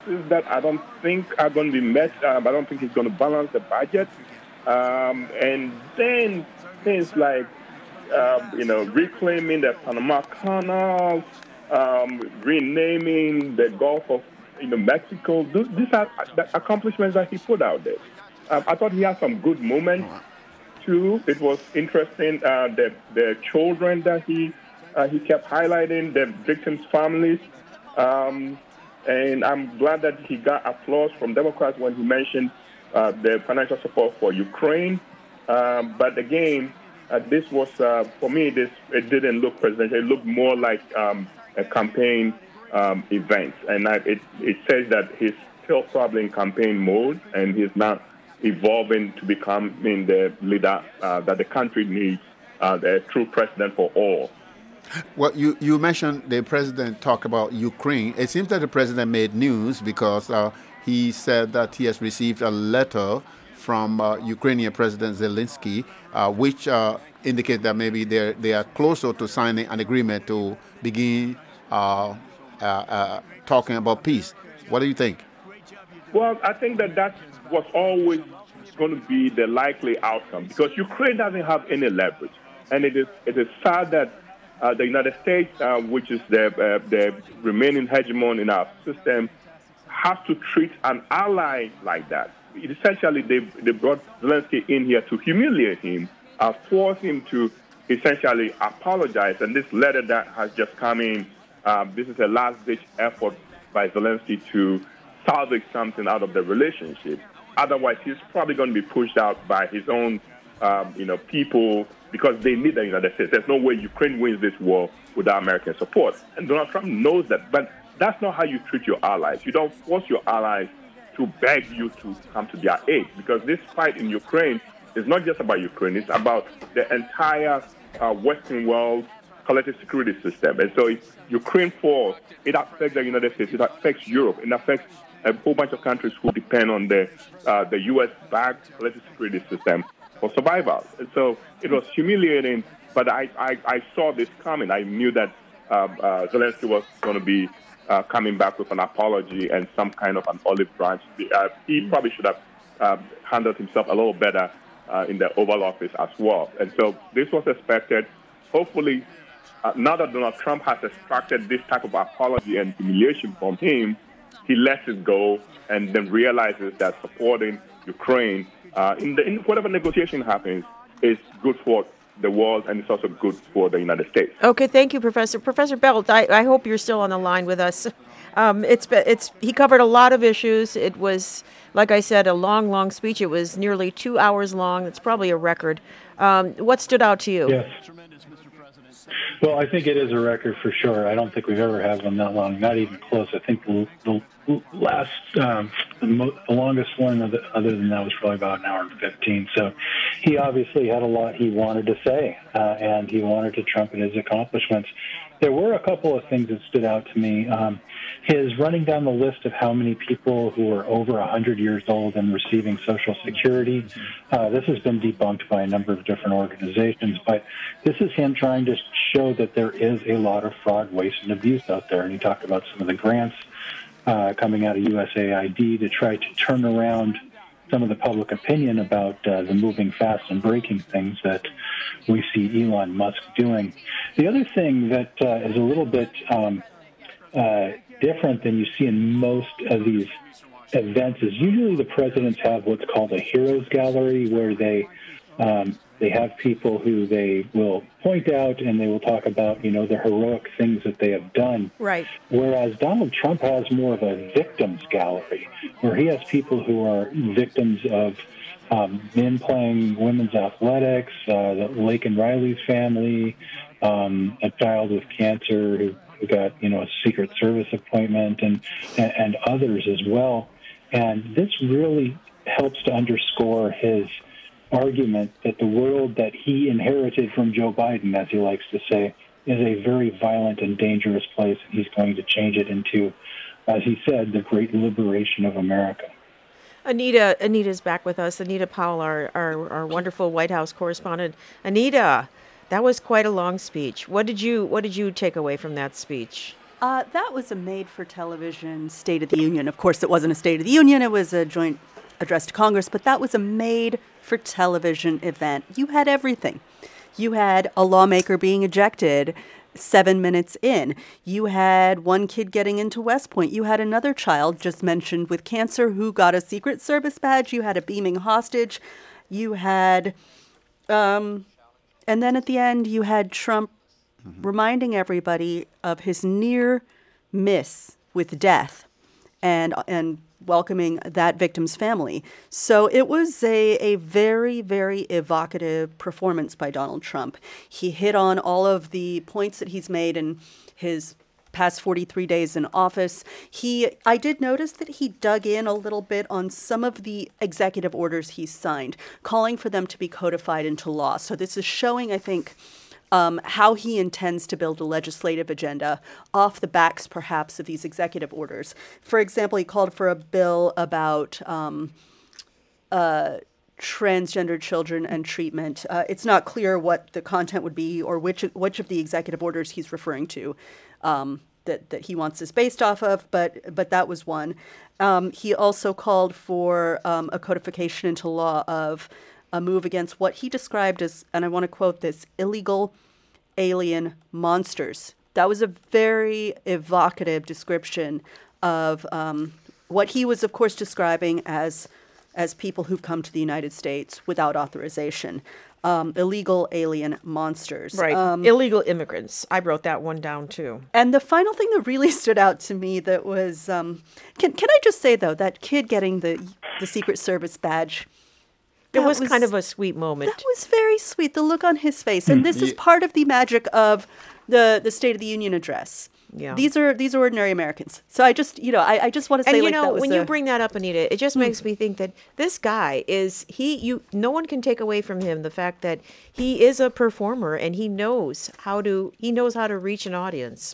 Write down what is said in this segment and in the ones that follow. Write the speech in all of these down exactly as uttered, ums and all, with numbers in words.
that I don't think are going to be met. Um, I don't think he's going to balance the budget. Um, and then things like, um, you know, reclaiming the Panama Canal, um, renaming the Gulf of, you know, Mexico. These are the accomplishments that he put out there. Um, I thought he had some good moments too. It was interesting. Uh, the the children that he uh, he kept highlighting, the victims' families. Um, and I'm glad that he got applause from Democrats when he mentioned uh, the financial support for Ukraine. Um, but again, uh, this was uh, for me. This it didn't look presidential. It looked more like um, a campaign um, event, and I, it it says that he's still probably in campaign mode, and he's not evolving to become I mean, the leader uh, that the country needs, uh, the true president for all. Well, you, you mentioned the president talked about Ukraine. It seems that the president made news because uh, he said that he has received a letter from uh, Ukrainian President Zelensky, uh, which uh, indicates that maybe they they are closer to signing an agreement to begin uh, uh, uh, talking about peace. What do you think? Well, I think that that was always going to be the likely outcome because Ukraine doesn't have any leverage, and it is it is sad that Uh, the United States, uh, which is the, uh, the remaining hegemon in our system, has to treat an ally like that. It essentially, they, they brought Zelensky in here to humiliate him, uh, force him to essentially apologize. And this letter that has just come in, um, this is a last-ditch effort by Zelensky to salvage something out of the relationship. Otherwise, he's probably going to be pushed out by his own, um, you know, people, because they need the United States. There's no way Ukraine wins this war without American support. And Donald Trump knows that. But that's not how you treat your allies. You don't force your allies to beg you to come to their aid, because this fight in Ukraine is not just about Ukraine. It's about the entire uh, Western world collective security system. And so if Ukraine falls, it affects the United States. It affects Europe. It affects a whole bunch of countries who depend on the, uh, the U S-backed collective security system for survival. And so it was humiliating, but I, I, I saw this coming. I knew that uh, uh, Zelensky was going to be uh, coming back with an apology and some kind of an olive branch. Uh, he probably should have uh, handled himself a little better uh, in the Oval Office as well. And so this was expected. Hopefully, uh, now that Donald Trump has extracted this type of apology and humiliation from him, he lets it go and then realizes that supporting Ukraine Uh, in, the, in whatever negotiation happens, is good for the world, and it's also good for the United States. Okay, thank you, Professor. Professor Belt, I, I hope you're still on the line with us. Um, it's it's he covered a lot of issues. It was, like I said, a long, long speech. It was nearly two hours long. It's probably a record. Um, what stood out to you? Yes. Well, I think it is a record for sure. I don't think we've ever had one that long, not even close. I think the, the last, um, the, mo- the longest one other, other than that was probably about an hour and fifteen. So he obviously had a lot he wanted to say, uh, and he wanted to trumpet his accomplishments. There were a couple of things that stood out to me. Um, his running down the list of how many people who are over one hundred years old and receiving Social Security. Uh, this has been debunked by a number of different organizations, but this is him trying to show that there is a lot of fraud, waste, and abuse out there. And he talked about some of the grants uh, coming out of U S A I D to try to turn around some of the public opinion about uh, the moving fast and breaking things that we see Elon Musk doing. The other thing that uh, is a little bit um, uh, different than you see in most of these events is usually the presidents have what's called a heroes gallery, where they um, they have people who they will point out and they will talk about, you know, the heroic things that they have done. Right. Whereas Donald Trump has more of a victims gallery, where he has people who are victims of um, men playing women's athletics, uh, the Laken Riley's family, um, a child with cancer who, who got, you know, a Secret Service appointment, and, and, and others as well. And this really helps to underscore his argument that the world that he inherited from Joe Biden, as he likes to say, is a very violent and dangerous place, and he's going to change it into, as he said, the great liberation of America. Anita, Anita's back with us. Anita Powell, our, our, our wonderful White House correspondent. Anita, that was quite a long speech. What did you What did you take away from that speech? Uh, that was a made-for-television State of the Union. Of course, it wasn't a State of the Union. It was a joint address to Congress, but that was a made-for-television event. You had everything. You had a lawmaker being ejected seven minutes in. You had one kid getting into West Point. You had another child just mentioned with cancer who got a Secret Service badge. You had a beaming hostage. You had, um, and then at the end, you had Trump mm-hmm. reminding everybody of his near miss with death and and welcoming that victim's family. So it was a, a very, very evocative performance by Donald Trump. He hit on all of the points that he's made in his past forty-three days in office. He, I did notice that he dug in a little bit on some of the executive orders he signed, calling for them to be codified into law. So this is showing, I think, Um, how he intends to build a legislative agenda off the backs, perhaps, of these executive orders. For example, he called for a bill about um, uh, transgender children and treatment. Uh, it's not clear what the content would be or which which of the executive orders he's referring to um, that, that he wants this based off of, but but that was one. Um, he also called for um, a codification into law of a move against what he described as, and I want to quote this, illegal alien monsters. That was a very evocative description of um, what he was, of course, describing as as people who've come to the United States without authorization. Um, illegal alien monsters. Right. Um, illegal immigrants. I wrote that one down, too. And the final thing that really stood out to me that was, um, can, can I just say, though, that kid getting the, the Secret Service badge, It was, was kind of a sweet moment. That was very sweet, the look on his face. And this yeah. is part of the magic of the, the State of the Union address. Yeah. These are these are ordinary Americans. So I just, you know, I, I just want to say, and, you like, know, that was when a, you bring that up, Anita, it just mm. makes me think that this guy is, he, you, no one can take away from him the fact that he is a performer and he knows how to, he knows how to reach an audience.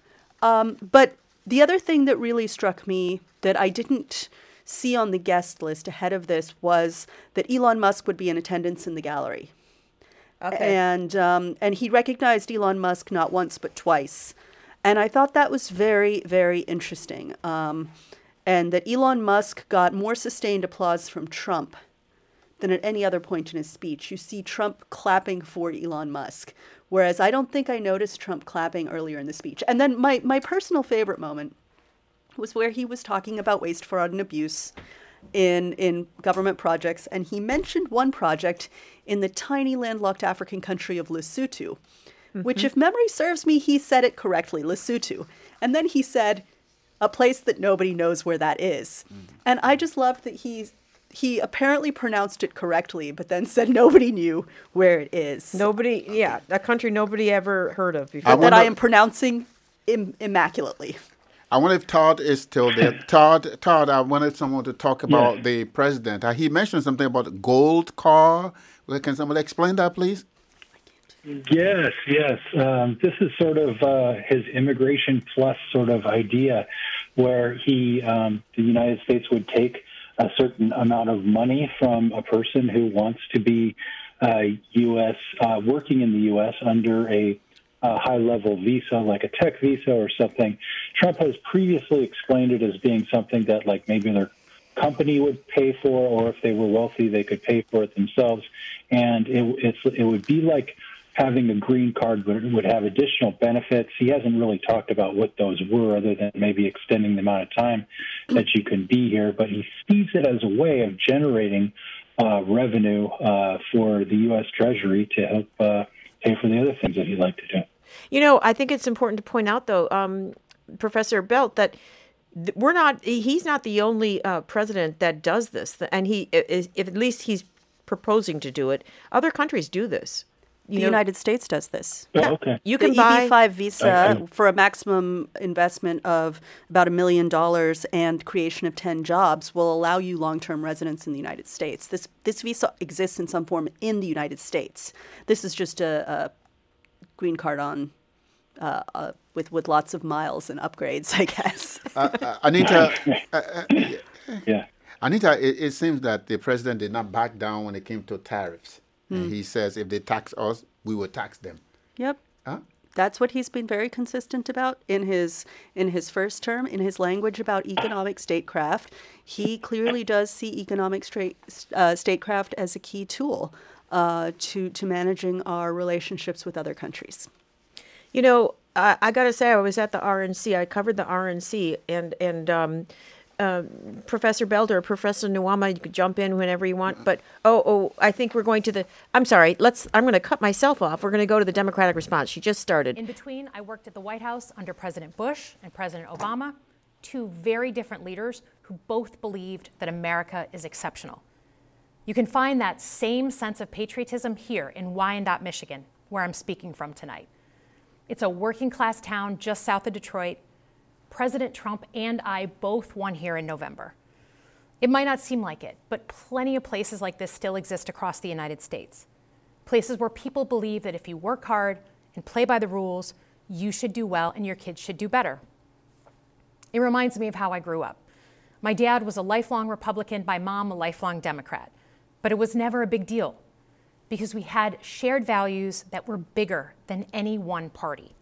Um, but the other thing that really struck me that I didn't see on the guest list ahead of this was that Elon Musk would be in attendance in the gallery. Okay. And um, and he recognized Elon Musk not once but twice. And I thought that was very, very interesting. Um, and that Elon Musk got more sustained applause from Trump than at any other point in his speech. You see Trump clapping for Elon Musk, whereas I don't think I noticed Trump clapping earlier in the speech. And then my, my personal favorite moment was where he was talking about waste, fraud, and abuse in in government projects, and he mentioned one project in the tiny landlocked African country of Lesotho, mm-hmm. which, if memory serves me, he said it correctly, Lesotho. And then he said, a place that nobody knows where that is. Mm-hmm. And I just loved that he he apparently pronounced it correctly, but then said nobody knew where it is. Nobody, yeah, a country nobody ever heard of before. I that I am pronouncing im- immaculately. I wonder if Todd is still there. Todd, Todd, I wanted someone to talk about yes. the president. Uh, he mentioned something about a gold car. Can someone explain that, please? Yes, yes. Um, this is sort of uh, his immigration plus sort of idea, where he, um, the United States would take a certain amount of money from a person who wants to be uh, U S uh, working in the U S under a a high-level visa, like a tech visa or something. Trump has previously explained it as being something that, like, maybe their company would pay for, or if they were wealthy, they could pay for it themselves. And it, it's, it would be like having a green card, but it would have additional benefits. He hasn't really talked about what those were, other than maybe extending the amount of time that you can be here. But he sees it as a way of generating uh, revenue uh, for the U S Treasury to help uh, pay for the other things that he'd like to do. You know, I think it's important to point out, though, um, Professor Belt, that th- we're not, he's not the only uh, president that does this. And he, is, if at least he's proposing to do it, other countries do this. You the know, United States does this. Oh, okay. You can the buy E B five visa okay. for a maximum investment of about a million dollars and creation of ten jobs will allow you long-term residence in the United States. This this visa exists in some form in the United States. This is just a, a green card on uh, uh, with with lots of miles and upgrades, I guess. uh, uh, Anita, uh, uh, yeah, Anita, it, it seems that the president did not back down when it came to tariffs. Mm. And he says if they tax us, we will tax them. Yep. Huh? That's what he's been very consistent about in his in his first term, in his language about economic statecraft. He clearly does see economic straight, uh, statecraft as a key tool uh, to to managing our relationships with other countries. You know, I, I got to say, I was at the R N C. I covered the R N C, and and um, uh, Professor Belder, Professor Nuama, you could jump in whenever you want. But oh, oh, I think we're going to the. I'm sorry. Let's. I'm going to cut myself off. We're going to go to the Democratic response. She just started. In between, I worked at the White House under President Bush and President Obama, two very different leaders who both believed that America is exceptional. You can find that same sense of patriotism here in Wyandotte, Michigan, where I'm speaking from tonight. It's a working-class town just south of Detroit. President Trump and I both won here in November. It might not seem like it, but plenty of places like this still exist across the United States. Places where people believe that if you work hard and play by the rules, you should do well and your kids should do better. It reminds me of how I grew up. My dad was a lifelong Republican, my mom a lifelong Democrat, but it was never a big deal, because we had shared values that were bigger than any one party.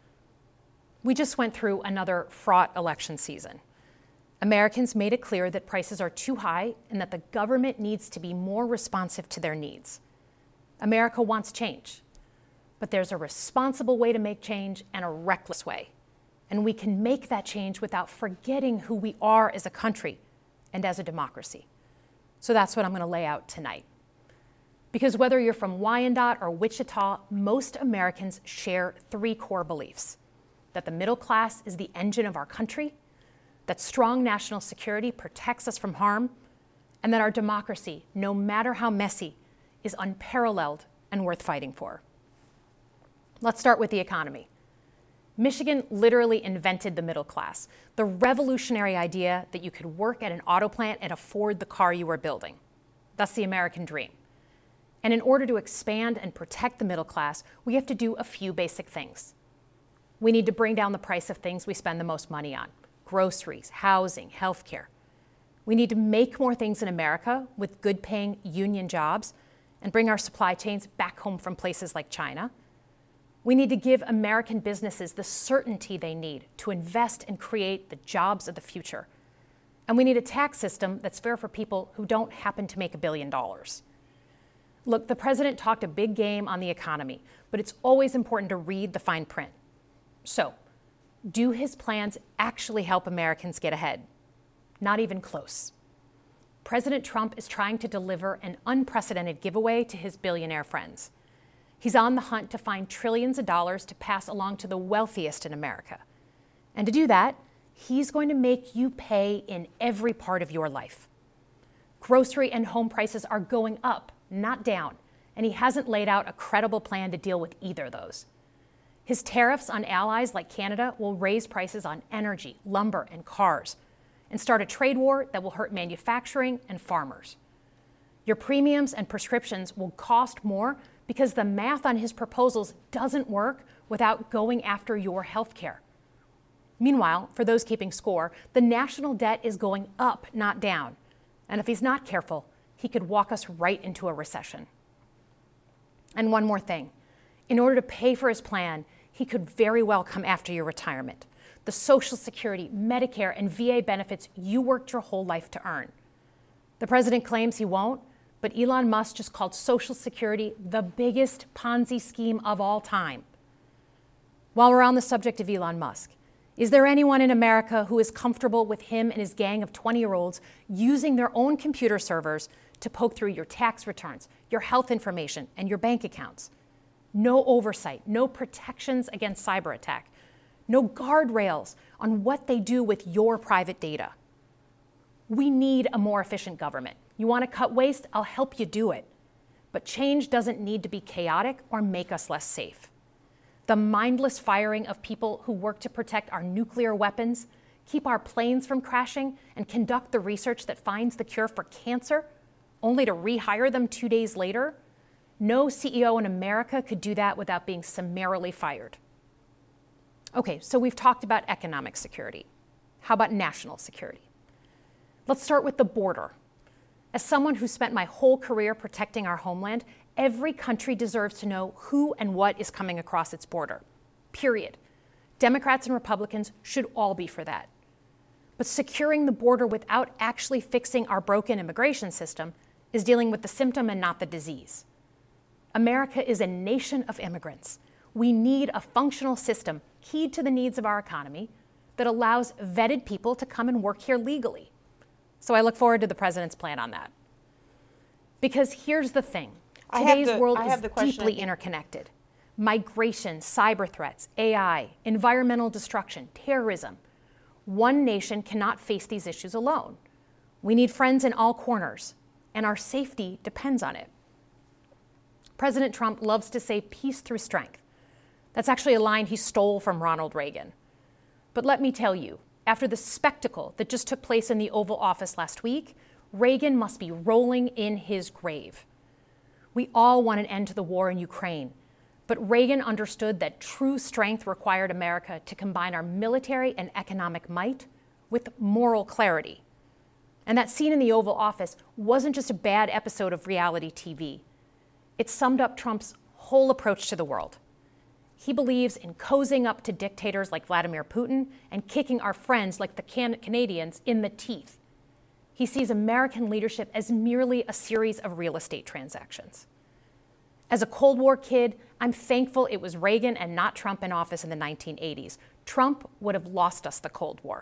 We just went through another fraught election season. Americans made it clear that prices are too high and that the government needs to be more responsive to their needs. America wants change, but there's a responsible way to make change and a reckless way. And we can make that change without forgetting who we are as a country and as a democracy. So that's what I'm going to lay out tonight. Because whether you're from Wyandotte or Wichita, most Americans share three core beliefs: that the middle class is the engine of our country, that strong national security protects us from harm, and that our democracy, no matter how messy, is unparalleled and worth fighting for. Let's start with the economy. Michigan literally invented the middle class, the revolutionary idea that you could work at an auto plant and afford the car you were building. That's the American dream. And in order to expand and protect the middle class, we have to do a few basic things. We need to bring down the price of things we spend the most money on: groceries, housing, healthcare. We need to make more things in America with good-paying union jobs and bring our supply chains back home from places like China. We need to give American businesses the certainty they need to invest and create the jobs of the future. And we need a tax system that's fair for people who don't happen to make a billion dollars. Look, the president talked a big game on the economy, but it's always important to read the fine print. So, do his plans actually help Americans get ahead? Not even close. President Trump is trying to deliver an unprecedented giveaway to his billionaire friends. He's on the hunt to find trillions of dollars to pass along to the wealthiest in America. And to do that, he's going to make you pay in every part of your life. Grocery and home prices are going up, not down, and he hasn't laid out a credible plan to deal with either of those. His tariffs on allies like Canada will raise prices on energy, lumber, and cars, and start a trade war that will hurt manufacturing and farmers. Your premiums and prescriptions will cost more because the math on his proposals doesn't work without going after your health care. Meanwhile, for those keeping score, the national debt is going up, not down. And if he's not careful, he could walk us right into a recession. And one more thing. In order to pay for his plan, he could very well come after your retirement, the Social Security, Medicare, and V A benefits you worked your whole life to earn. The president claims he won't, but Elon Musk just called Social Security the biggest Ponzi scheme of all time. While we're on the subject of Elon Musk, is there anyone in America who is comfortable with him and his gang of twenty-year-olds using their own computer servers to poke through your tax returns, your health information, and your bank accounts? No oversight, no protections against cyber attack, no guardrails on what they do with your private data. We need a more efficient government. You want to cut waste? I'll help you do it. But change doesn't need to be chaotic or make us less safe. The mindless firing of people who work to protect our nuclear weapons, keep our planes from crashing, and conduct the research that finds the cure for cancer, only to rehire them two days later, no C E O in America could do that without being summarily fired. Okay, so we've talked about economic security. How about national security? Let's start with the border. As someone who spent my whole career protecting our homeland, every country deserves to know who and what is coming across its border. period. Democrats and Republicans should all be for that. But securing the border without actually fixing our broken immigration system is dealing with the symptom and not the disease. America is a nation of immigrants. We need a functional system keyed to the needs of our economy that allows vetted people to come and work here legally. So I look forward to the president's plan on that. Because here's the thing. Today's the, world is deeply interconnected. Migration, cyber threats, A I, environmental destruction, terrorism. One nation cannot face these issues alone. We need friends in all corners, and our safety depends on it. President Trump loves to say peace through strength. That's actually a line he stole from Ronald Reagan. But let me tell you, after the spectacle that just took place in the Oval Office last week, Reagan must be rolling in his grave. We all want an end to the war in Ukraine, but Reagan understood that true strength required America to combine our military and economic might with moral clarity. And that scene in the Oval Office wasn't just a bad episode of reality T V. It summed up Trump's whole approach to the world. He believes in cozying up to dictators like Vladimir Putin and kicking our friends like the Can- Canadians in the teeth. He sees American leadership as merely a series of real estate transactions. As a Cold War kid, I'm thankful it was Reagan and not Trump in office in the nineteen eighties. Trump would have lost us the Cold War.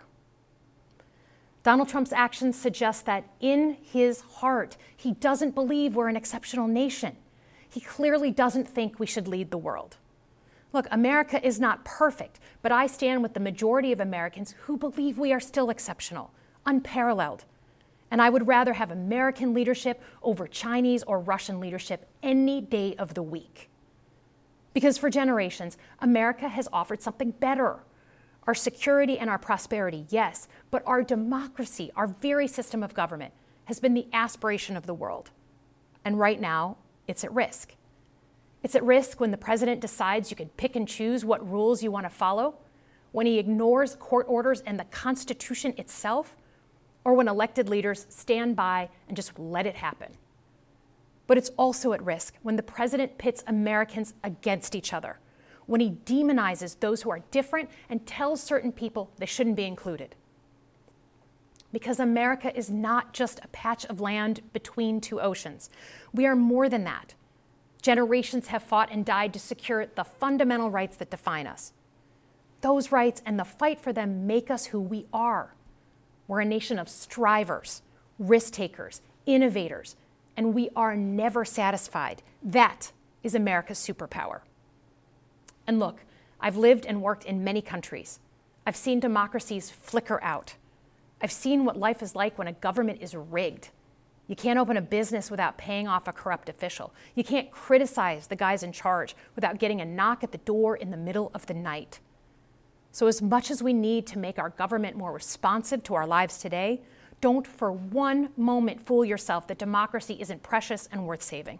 Donald Trump's actions suggest that in his heart, he doesn't believe we're an exceptional nation. He clearly doesn't think we should lead the world. Look, America is not perfect, but I stand with the majority of Americans who believe we are still exceptional, unparalleled. And I would rather have American leadership over Chinese or Russian leadership any day of the week. Because for generations, America has offered something better. Our security and our prosperity, yes, but our democracy, our very system of government, has been the aspiration of the world. And right now, it's at risk. It's at risk when the president decides you can pick and choose what rules you want to follow, when he ignores court orders and the Constitution itself, or when elected leaders stand by and just let it happen. But it's also at risk when the president pits Americans against each other, when he demonizes those who are different and tells certain people they shouldn't be included. Because America is not just a patch of land between two oceans. We are more than that. Generations have fought and died to secure the fundamental rights that define us. Those rights and the fight for them make us who we are. We're a nation of strivers, risk takers, innovators, and we are never satisfied. That is America's superpower. And look, I've lived and worked in many countries. I've seen democracies flicker out. I've seen what life is like when a government is rigged. You can't open a business without paying off a corrupt official. You can't criticize the guys in charge without getting a knock at the door in the middle of the night. So as much as we need to make our government more responsive to our lives today, don't for one moment fool yourself that democracy isn't precious and worth saving.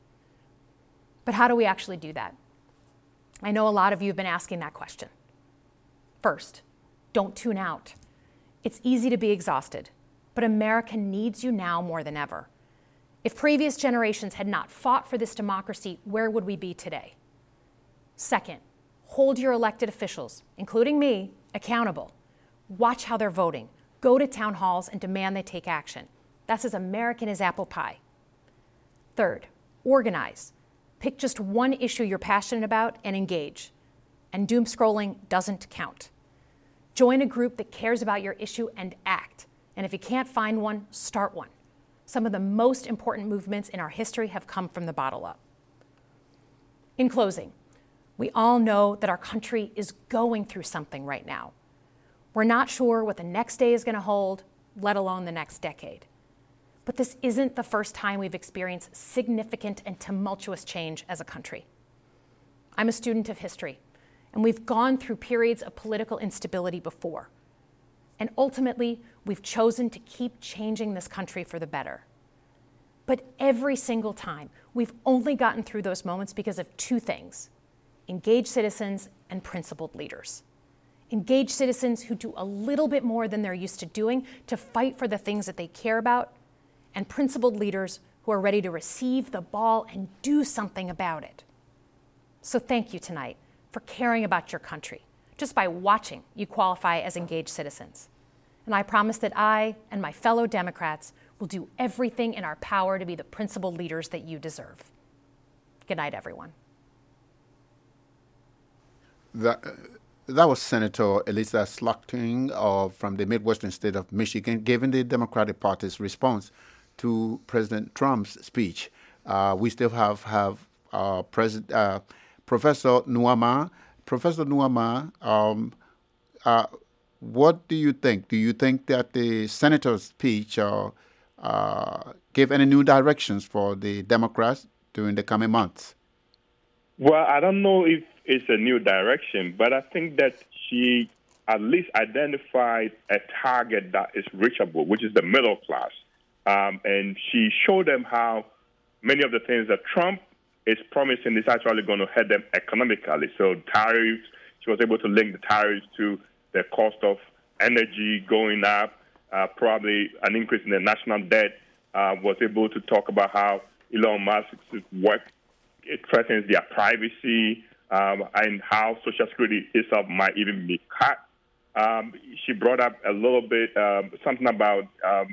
But how do we actually do that? I know a lot of you have been asking that question. First, don't tune out. It's easy to be exhausted, but America needs you now more than ever. If previous generations had not fought for this democracy, where would we be today? Second, hold your elected officials, including me, accountable. Watch how they're voting. Go to town halls and demand they take action. That's as American as apple pie. Third, organize. Pick just one issue you're passionate about and engage. And doom scrolling doesn't count. Join a group that cares about your issue and act. And if you can't find one, start one. Some of the most important movements in our history have come from the bottom up. In closing, we all know that our country is going through something right now. We're not sure what the next day is going to hold, let alone the next decade. But this isn't the first time we've experienced significant and tumultuous change as a country. I'm a student of history, and we've gone through periods of political instability before. And ultimately, we've chosen to keep changing this country for the better. But every single time, we've only gotten through those moments because of two things: engaged citizens and principled leaders. Engaged citizens who do a little bit more than they're used to doing to fight for the things that they care about, and principled leaders who are ready to receive the ball and do something about it. So thank you tonight for caring about your country. Just by watching, you qualify as engaged citizens. And I promise that I and my fellow Democrats will do everything in our power to be the principled leaders that you deserve. Good night, everyone. That, that was Senator Elissa Slotkin uh, from the Midwestern state of Michigan, giving the Democratic Party's response to President Trump's speech. Uh, we still have, have uh, President, uh, Professor Nuama. Professor Nuama, um, uh, what do you think? Do you think that the senator's speech uh, uh, gave any new directions for the Democrats during the coming months? Well, I don't know if it's a new direction, but I think that she at least identified a target that is reachable, which is the middle class. Um, and she showed them how many of the things that Trump is promising is actually going to hurt them economically. So tariffs, she was able to link the tariffs to the cost of energy going up, uh, probably an increase in the national debt, uh, was able to talk about how Elon Musk's work, it threatens their privacy, um, and how Social Security itself might even be cut. Um, she brought up a little bit, um, something about um,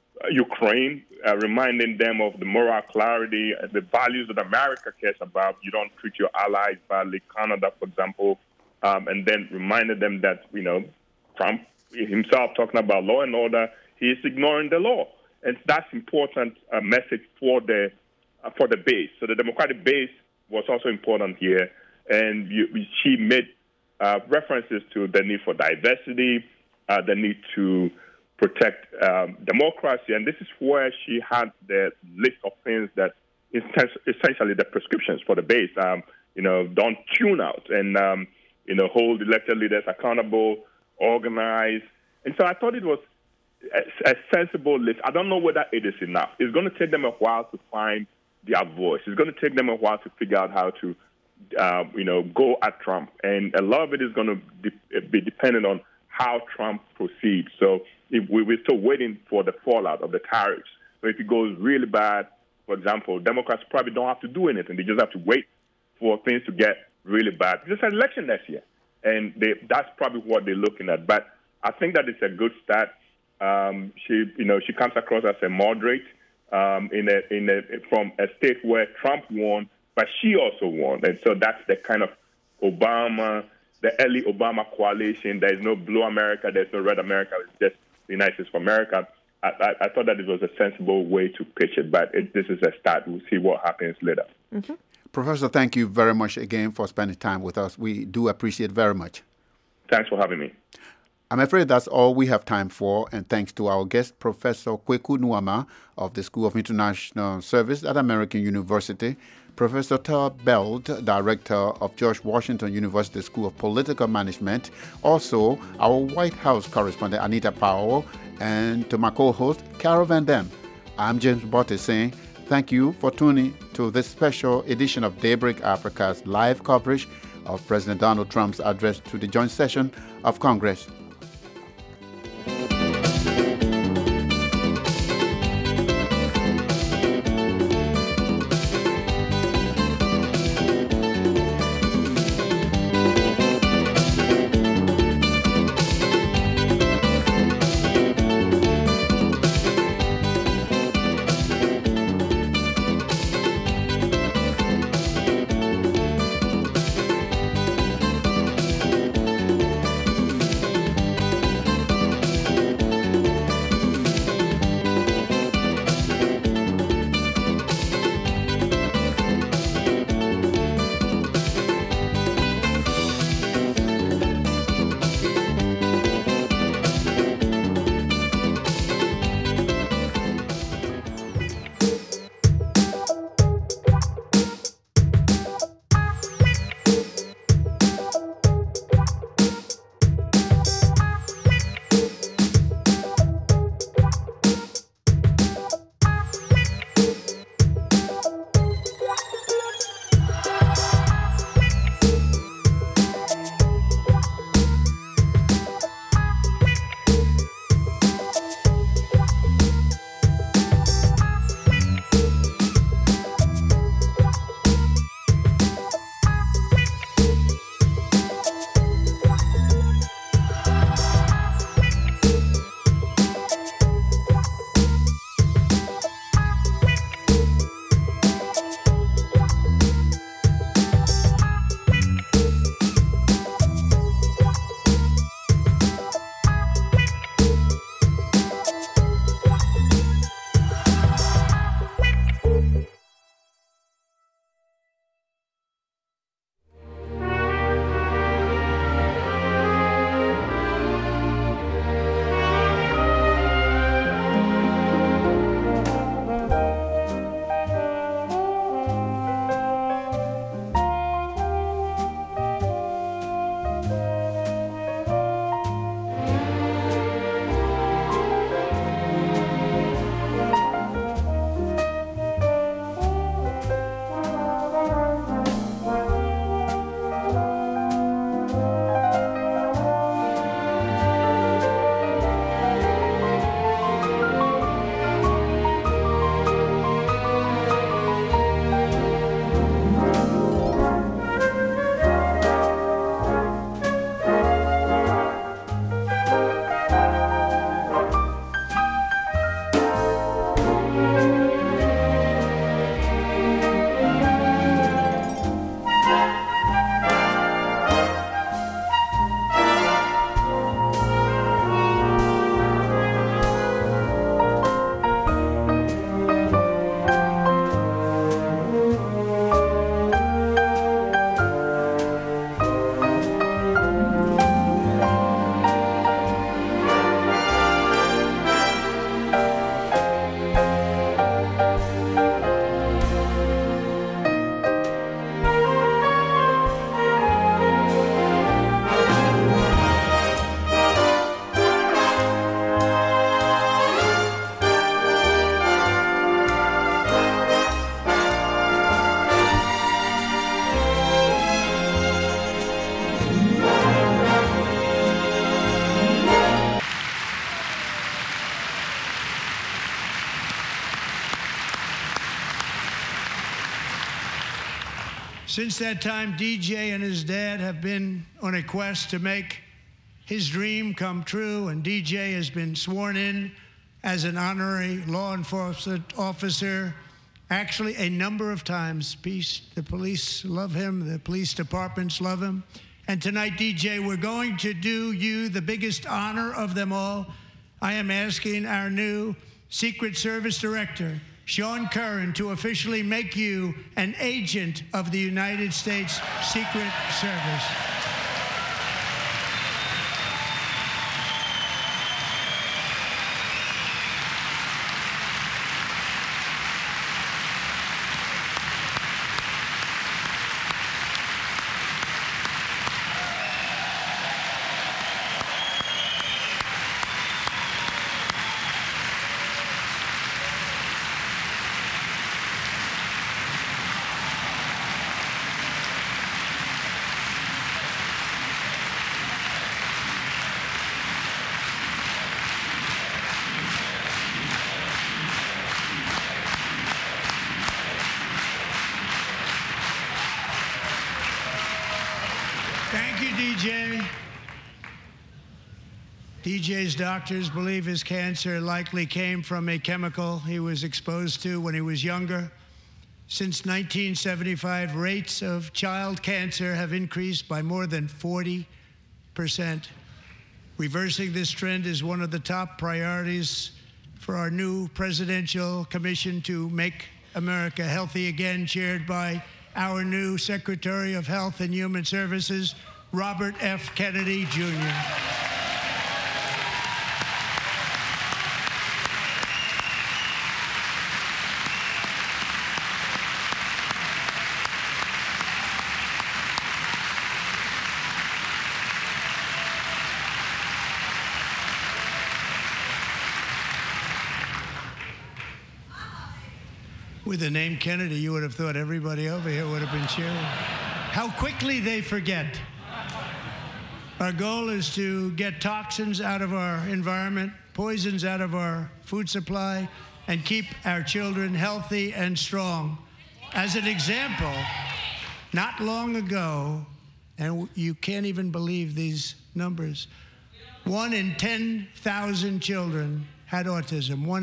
Ukraine, uh, reminding them of the moral clarity, uh, the values that America cares about. You don't treat your allies badly, Canada, for example, um, and then reminded them that, you know, Trump himself talking about law and order, he is ignoring the law. And that's important uh, message for the uh, for the base. So the Democratic base was also important here. And you, she made uh, references to the need for diversity, uh, the need to protect um, democracy. And this is where she had the list of things that is essentially the prescriptions for the base. Um, you know, don't tune out and, um, you know, hold elected leaders accountable, organize. And so I thought it was a, a sensible list. I don't know whether it is enough. It's going to take them a while to find their voice. It's going to take them a while to figure out how to, uh, you know, go at Trump. And a lot of it is going to de- be dependent on how Trump proceeds. So if we, we're still waiting for the fallout of the tariffs. So if it goes really bad, for example, Democrats probably don't have to do anything. They just have to wait for things to get really bad. There's an election next year, and they, that's probably what they're looking at. But I think that it's a good start. Um, she, you know, she comes across as a moderate um, in a, in a, from a state where Trump won, but she also won, and so that's the kind of Obama, the early Obama coalition. There is no blue America, there's no red America. It's just the United States of America. I, I, I thought that it was a sensible way to pitch it, but it, this is a start. We'll see what happens later. Mm-hmm. Professor, thank you very much again for spending time with us. We do appreciate it very much. Thanks for having me. I'm afraid that's all we have time for, and thanks to our guest, Professor Kweku Nuama of the School of International Service at American University, Professor Todd Belt, Director of George Washington University School of Political Management, also our White House correspondent, Anita Powell, and to my co-host, Carol Van Dam. I'm James Botte saying thank you for tuning to this special edition of Daybreak Africa's live coverage of President Donald Trump's address to the joint session of Congress. Since that time, D J and his dad have been on a quest to make his dream come true, and D J has been sworn in as an honorary law enforcement officer actually a number of times. Peace, the police love him, the police departments love him. And tonight, D J, we're going to do you the biggest honor of them all. I am asking our new Secret Service Director, Sean Curran, to officially make you an agent of the United States Secret Service. Thank you, D J. D J's doctors believe his cancer likely came from a chemical he was exposed to when he was younger. Since nineteen seventy-five, rates of child cancer have increased by more than forty percent. Reversing this trend is one of the top priorities for our new Presidential Commission to Make America Healthy Again, chaired by our new Secretary of Health and Human Services, Robert F. Kennedy, Junior With the name Kennedy, you would have thought everybody over here would have been cheering. How quickly they forget. Our goal is to get toxins out of our environment, poisons out of our food supply, and keep our children healthy and strong. As an example, not long ago, and you can't even believe these numbers, one in ten thousand children had autism. One